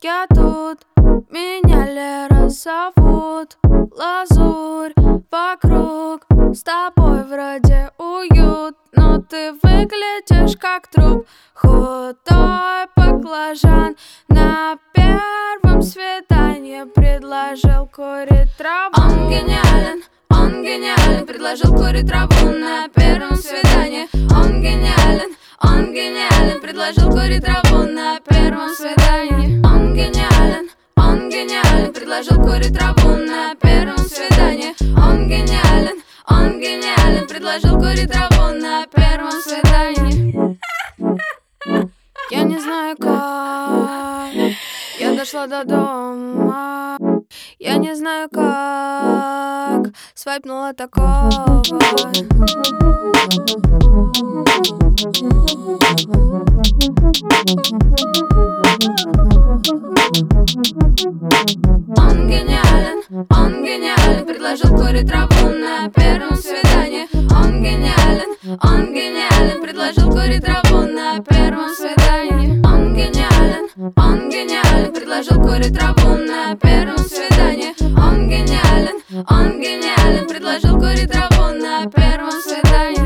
Я тут, меня Лера зовут. Лазурь вокруг, с тобой вроде уют, но ты выглядишь как труп. Худой баклажан на первом свидании предложил курить траву. Он гениален, предложил курить траву на первом свидании. Он гениален, предложил курить траву на первом свидании. Он гениален, предложил курить траву на первом свидании. Он гениален, предложил курить траву на первом свидании. Я не знаю как я дошла до дома. Я не знаю как свайпнула такого. Он гениален, предложил курить траву на первом свидании. Он гениален, предложил курить траву на первом свидании. Он гениален, предложил курить траву на первом свидании. Он гениален, предложил курить траву на первом свидании.